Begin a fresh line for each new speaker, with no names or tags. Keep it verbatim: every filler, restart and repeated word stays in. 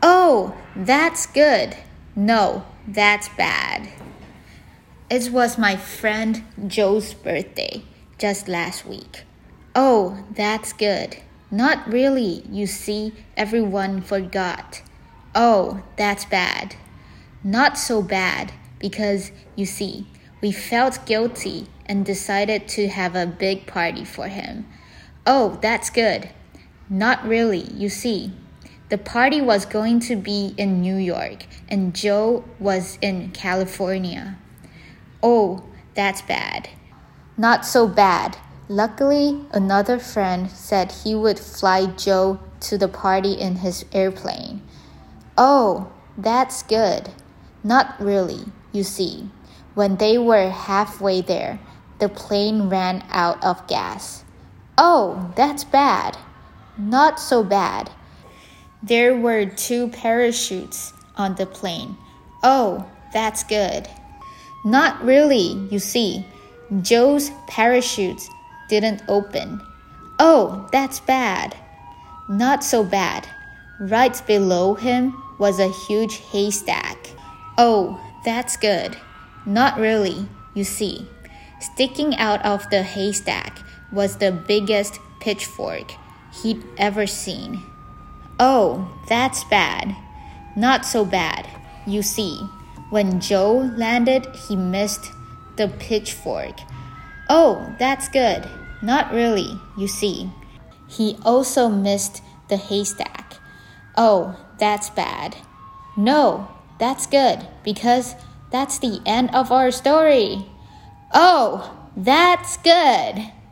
Oh, that's good. No, that's bad. It was my friend Joe's birthday just last week. Oh, that's good. Not really, you see, everyone forgot. Oh, that's bad. Not so bad, because, you see, we felt guilty and decided to have a big party for him. Oh, that's good. Not really, you see. The party was going to be in New York, and Joe was in California. Oh, that's bad. Not so bad. Luckily, another friend said he would fly Joe to the party in his airplane. Oh, that's good. Not really, you see. When they were halfway there, the plane ran out of gas. Oh, that's bad. Not so bad. There were two parachutes on the plane. Oh, that's good. Not really, you see. Joe's parachutes didn't open. Oh, that's bad. Not so bad. Right below him was a huge haystack. Oh, that's good. Not really, you see. Sticking out of the haystack was the biggest pitchfork he'd ever seen. Oh, that's bad. Not so bad, you see. When Joe landed, he missed the pitchfork. Oh, that's good. Not really, you see. He also missed the haystack. Oh, that's bad. No, that's good, because that's the end of our story. Oh, that's good.